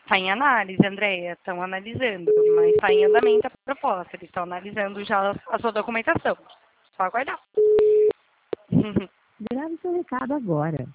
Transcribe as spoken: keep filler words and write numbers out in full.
Está em análise, Andréia, estão analisando, mas está em andamento a proposta, eles estão analisando já a sua documentação. Só aguardar. Grave seu recado agora.